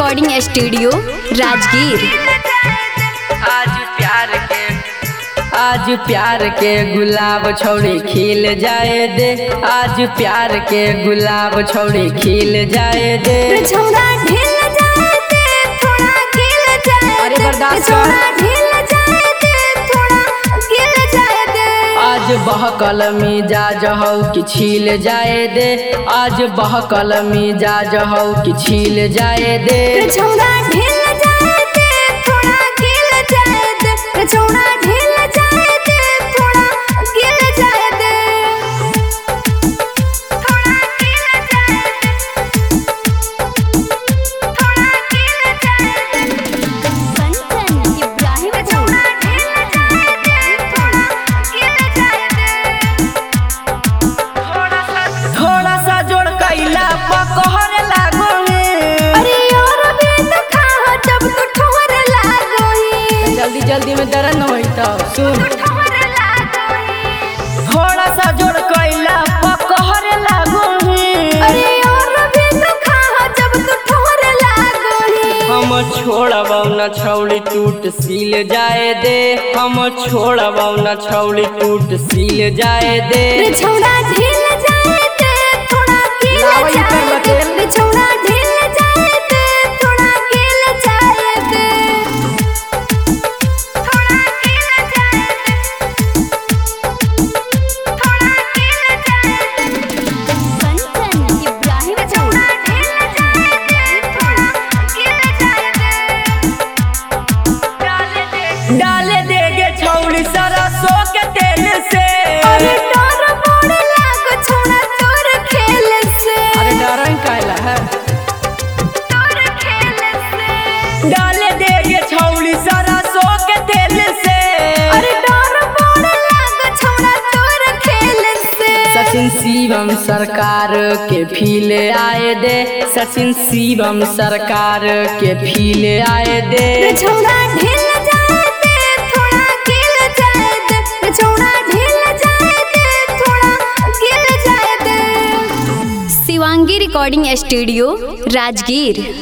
Recording studio Rajgir. आज प्यार के गुलाब छोड़ी खिल जाए दे। आज प्यार के गुलाब छोड़ी खिल जाए दे। छोड़ा ढिल जाए दे, थोड़ा गिल जाए। अरे बर्दाश्त कर। छोड़ा ढिल जाए दे, थोड़ा गिल जाए दे। आज बहकल मिजाज हो कि छील जाए दे। आज बहकल मिजाज हो कि छील जाए दे। छोड़ा ढिल जाए दे, थोड़ा गिल जाए दे। छोड़ा ढिल जाए दे, थोड़ा गिल जाए दे। थोड़ा गिल जाए दे, थोड़ा गिल जाए दे। कंचन इब्राहिम छोड़ा ढिल जाए दे, थोड़ा गिल जाए दे। थोड़ा सा जोड़ कैला पकहर लागो है। अरे और भी तो खा जब तू ठोर लागो ही। जल्दी जल्दी में दर्द न होई तो सुन। ठोर लागो ही। थोड़ा सा जोड़ कैला पकहर लागो है। अरे और भी तो खा जब तू ठोर लागो ही। हम छोड़बौ न छौड़ी टूट सिल जाए दे। हम छोड़बौ न छौड़ी टूट सिल जाए दे। छोड़ा ढिल जाए दे, थोड़ा गिल लावा ई जाए कर दे। बतेल। छोड़ा ढिल जाए दे, थोड़ा गिल जाए दे। थोड़ा गिल जाए दे, थोड़ा गिल जाए दे। कंचन इब्राहिम छोड़ा ढिल जाए दे, थोड़ा गिल जाए दे। डाले देगे छौड़ी सरसों के तेल से। अरे डर मोड़ लाग छोड़ा तोर खेल से। अरे डरन कैला है। तोर खेल से। डाले देगे छौड़ी सरसों के तेल से। अरे डर मोड़ लाग छोड़ा तोर खेल से। सचिन शिवम सरकार के फील आए दे। सचिन शिवम सरकार के फील आए दे। छोड़ा ढिल जाए दे, थोड़ा गिल जाए दे। छोड़ा ढिल जाए दे, थोड़ा गिल जाए दे। Shivangi recording studio Rajgir.